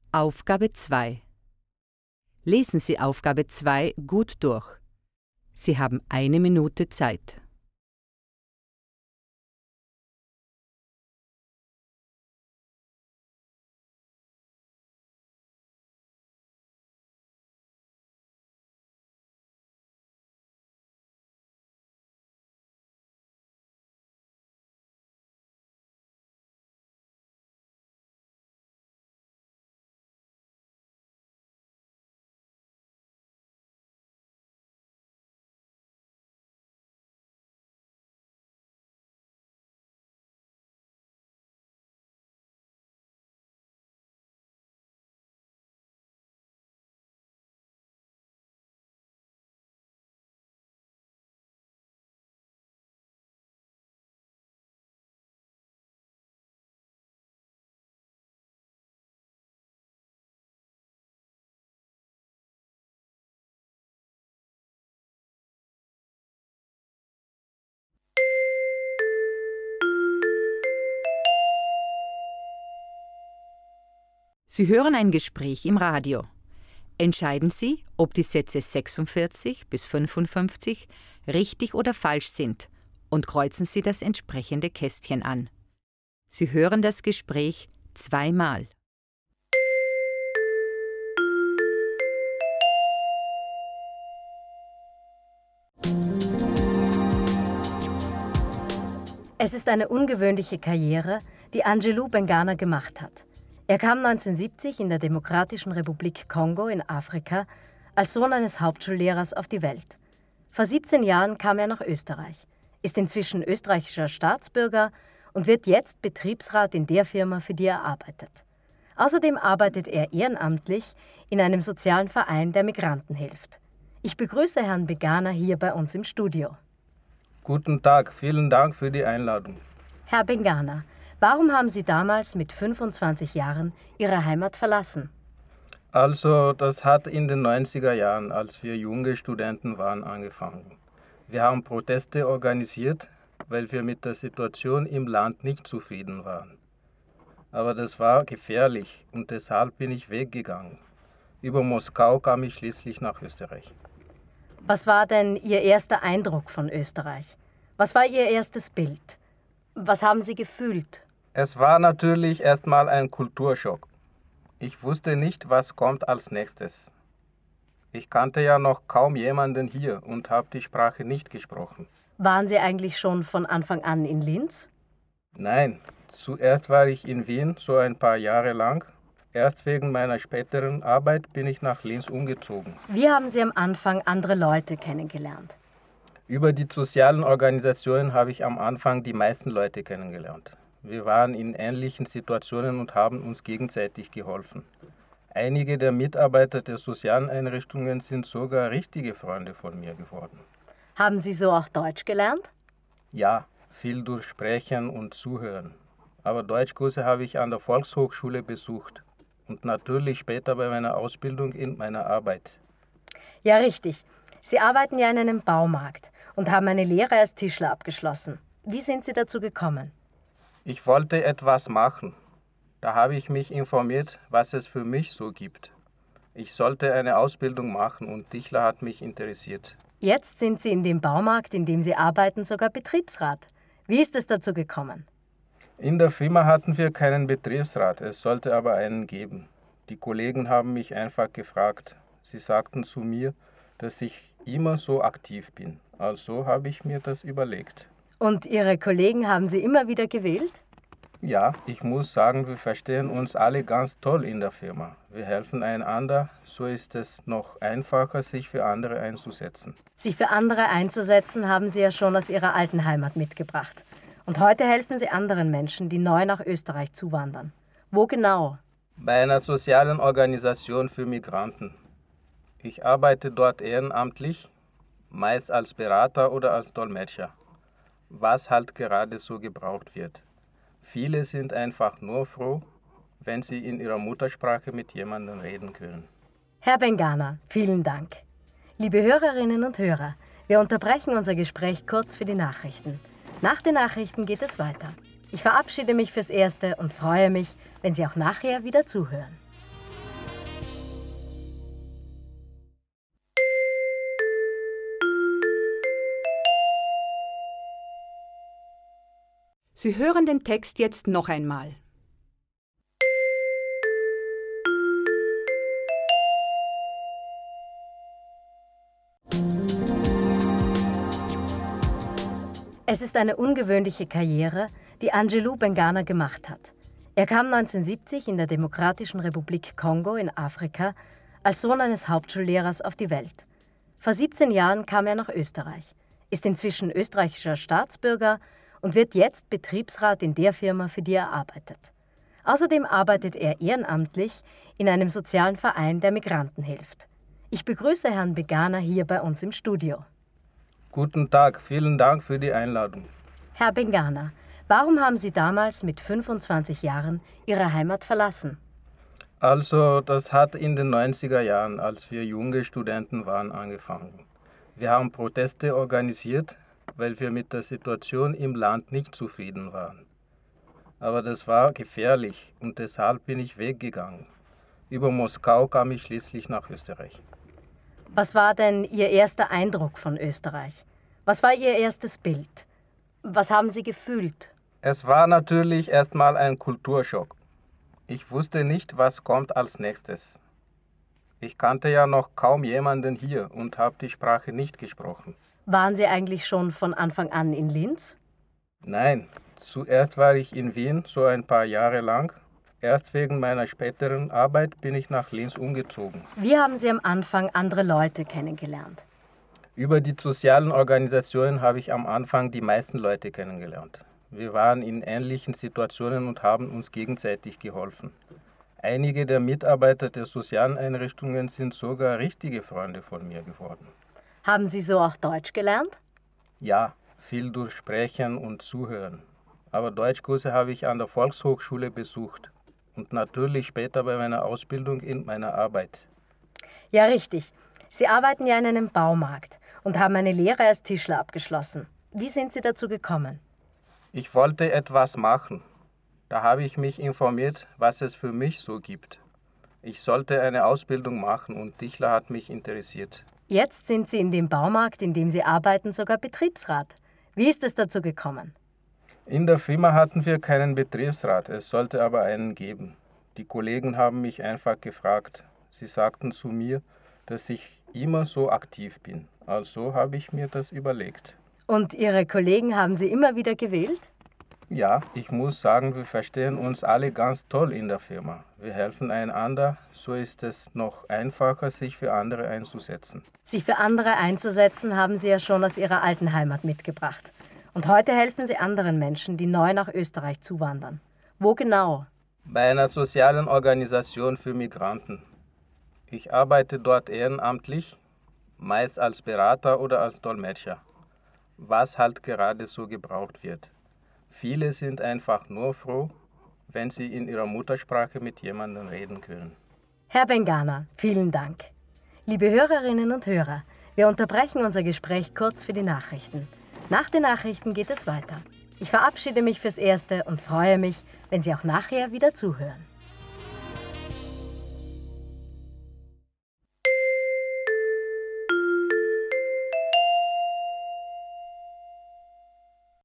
Aufgabe 2. Lesen Sie Aufgabe 2 gut durch. Sie haben 1 Minute Zeit. Sie hören ein Gespräch im Radio. Entscheiden Sie, ob die Sätze 46 bis 55 richtig oder falsch sind und kreuzen Sie das entsprechende Kästchen an. Sie hören das Gespräch 2-mal. Es ist eine ungewöhnliche Karriere, die Angelou Bengana gemacht hat. Er kam 1970 in der Demokratischen Republik Kongo in Afrika als Sohn eines Hauptschullehrers auf die Welt. Vor 17 Jahren kam er nach Österreich, ist inzwischen österreichischer Staatsbürger und wird jetzt Betriebsrat in der Firma, für die er arbeitet. Außerdem arbeitet er ehrenamtlich in einem sozialen Verein, der Migranten hilft. Ich begrüße Herrn Bengana hier bei uns im Studio. Guten Tag, vielen Dank für die Einladung. Herr Bengana, warum haben Sie damals mit 25 Jahren Ihre Heimat verlassen? Also, das hat in den 90er Jahren, als wir junge Studenten waren, angefangen. Wir haben Proteste organisiert, weil wir mit der Situation im Land nicht zufrieden waren. Aber das war gefährlich und deshalb bin ich weggegangen. Über Moskau kam ich schließlich nach Österreich. Was war denn Ihr erster Eindruck von Österreich? Was war Ihr erstes Bild? Was haben Sie gefühlt? Es war natürlich erstmal ein Kulturschock. Ich wusste nicht, was kommt als nächstes. Ich kannte ja noch kaum jemanden hier und habe die Sprache nicht gesprochen. Waren Sie eigentlich schon von Anfang an in Linz? Nein, zuerst war ich in Wien, so ein paar Jahre lang. Erst wegen meiner späteren Arbeit bin ich nach Linz umgezogen. Wie haben Sie am Anfang andere Leute kennengelernt? Über die sozialen Organisationen habe ich am Anfang die meisten Leute kennengelernt. Wir waren in ähnlichen Situationen und haben uns gegenseitig geholfen. Einige der Mitarbeiter der sozialen Einrichtungen sind sogar richtige Freunde von mir geworden. Haben Sie so auch Deutsch gelernt? Ja, viel durch Sprechen und Zuhören. Aber Deutschkurse habe ich an der Volkshochschule besucht und natürlich später bei meiner Ausbildung in meiner Arbeit. Ja, richtig. Sie arbeiten ja in einem Baumarkt und haben eine Lehre als Tischler abgeschlossen. Wie sind Sie dazu gekommen? Ich wollte etwas machen. Da habe ich mich informiert, was es für mich so gibt. Ich sollte eine Ausbildung machen und Tischler hat mich interessiert. Jetzt sind Sie in dem Baumarkt, in dem Sie arbeiten, sogar Betriebsrat. Wie ist es dazu gekommen? In der Firma hatten wir keinen Betriebsrat, es sollte aber einen geben. Die Kollegen haben mich einfach gefragt. Sie sagten zu mir, dass ich immer so aktiv bin. Also habe ich mir das überlegt. Und Ihre Kollegen haben Sie immer wieder gewählt? Ja, ich muss sagen, wir verstehen uns alle ganz toll in der Firma. Wir helfen einander, so ist es noch einfacher, sich für andere einzusetzen. Sich für andere einzusetzen, haben Sie ja schon aus Ihrer alten Heimat mitgebracht. Und heute helfen Sie anderen Menschen, die neu nach Österreich zuwandern. Wo genau? Bei einer sozialen Organisation für Migranten. Ich arbeite dort ehrenamtlich, meist als Berater oder als Dolmetscher, was halt gerade so gebraucht wird. Viele sind einfach nur froh, wenn sie in ihrer Muttersprache mit jemandem reden können. Herr Bengana, vielen Dank. Liebe Hörerinnen und Hörer, wir unterbrechen unser Gespräch kurz für die Nachrichten. Nach den Nachrichten geht es weiter. Ich verabschiede mich fürs Erste und freue mich, wenn Sie auch nachher wieder zuhören. Sie hören den Text jetzt noch einmal. Es ist eine ungewöhnliche Karriere, die Angelou Bengana gemacht hat. Er kam 1970 in der Demokratischen Republik Kongo in Afrika als Sohn eines Hauptschullehrers auf die Welt. Vor 17 Jahren kam er nach Österreich, ist inzwischen österreichischer Staatsbürger und wird jetzt Betriebsrat in der Firma, für die er arbeitet. Außerdem arbeitet er ehrenamtlich in einem sozialen Verein, der Migranten hilft. Ich begrüße Herrn Bengana hier bei uns im Studio. Guten Tag, vielen Dank für die Einladung. Herr Bengana, warum haben Sie damals mit 25 Jahren Ihre Heimat verlassen? Also, das hat in den 90er Jahren, als wir junge Studenten waren, angefangen. Wir haben Proteste organisiert, weil wir mit der Situation im Land nicht zufrieden waren. Aber das war gefährlich und deshalb bin ich weggegangen. Über Moskau kam ich schließlich nach Österreich. Was war denn Ihr erster Eindruck von Österreich? Was war Ihr erstes Bild? Was haben Sie gefühlt? Es war natürlich erstmal ein Kulturschock. Ich wusste nicht, was kommt als nächstes. Ich kannte ja noch kaum jemanden hier und habe die Sprache nicht gesprochen. Waren Sie eigentlich schon von Anfang an in Linz? Nein, zuerst war ich in Wien, so ein paar Jahre lang. Erst wegen meiner späteren Arbeit bin ich nach Linz umgezogen. Wie haben Sie am Anfang andere Leute kennengelernt? Über die sozialen Organisationen habe ich am Anfang die meisten Leute kennengelernt. Wir waren in ähnlichen Situationen und haben uns gegenseitig geholfen. Einige der Mitarbeiter der sozialen Einrichtungen sind sogar richtige Freunde von mir geworden. Haben Sie so auch Deutsch gelernt? Ja, viel durch Sprechen und Zuhören. Aber Deutschkurse habe ich an der Volkshochschule besucht. Und natürlich später bei meiner Ausbildung in meiner Arbeit. Ja, richtig. Sie arbeiten ja in einem Baumarkt und haben eine Lehre als Tischler abgeschlossen. Wie sind Sie dazu gekommen? Ich wollte etwas machen. Da habe ich mich informiert, was es für mich so gibt. Ich sollte eine Ausbildung machen und Tischler hat mich interessiert. Jetzt sind Sie in dem Baumarkt, in dem Sie arbeiten, sogar Betriebsrat. Wie ist es dazu gekommen? In der Firma hatten wir keinen Betriebsrat, es sollte aber einen geben. Die Kollegen haben mich einfach gefragt. Sie sagten zu mir, dass ich immer so aktiv bin. Also habe ich mir das überlegt. Und Ihre Kollegen haben Sie immer wieder gewählt? Ja, ich muss sagen, wir verstehen uns alle ganz toll in der Firma. Wir helfen einander, so ist es noch einfacher, sich für andere einzusetzen. Sich für andere einzusetzen, haben Sie ja schon aus Ihrer alten Heimat mitgebracht. Und heute helfen Sie anderen Menschen, die neu nach Österreich zuwandern. Wo genau? Bei einer sozialen Organisation für Migranten. Ich arbeite dort ehrenamtlich, meist als Berater oder als Dolmetscher, was halt gerade so gebraucht wird. Viele sind einfach nur froh, wenn sie in ihrer Muttersprache mit jemandem reden können. Herr Bengana, vielen Dank. Liebe Hörerinnen und Hörer, wir unterbrechen unser Gespräch kurz für die Nachrichten. Nach den Nachrichten geht es weiter. Ich verabschiede mich fürs Erste und freue mich, wenn Sie auch nachher wieder zuhören.